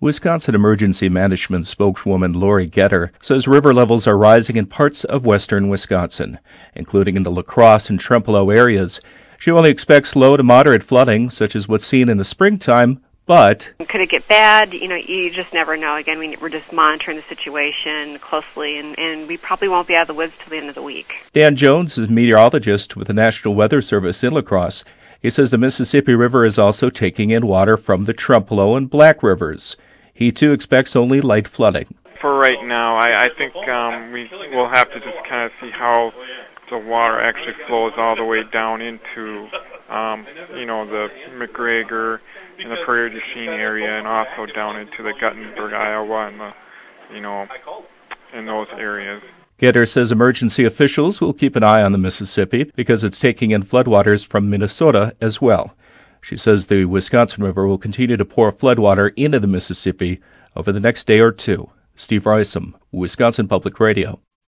Wisconsin Emergency Management spokeswoman Lori Getter says river levels are rising in parts of western Wisconsin, including in the La Crosse and Trempealeau areas. She only expects low to moderate flooding, such as what's seen in the springtime, but could it get bad? You just never know. Again, we're just monitoring the situation closely, and we probably won't be out of the woods till the end of the week. Dan Jones is a meteorologist with the National Weather Service in La Crosse. He says the Mississippi River is also taking in water from the Trempealeau and Black Rivers. He, too, expects only light flooding. For right now, I think we will have to just kind of see how the water actually flows all the way down into, the McGregor and the Prairie du Chien area, and also down into the Guttenberg, Iowa, and in those areas. Getter says emergency officials will keep an eye on the Mississippi because it's taking in floodwaters from Minnesota as well. She says the Wisconsin River will continue to pour floodwater into the Mississippi over the next day or two. Steve Roysam, Wisconsin Public Radio.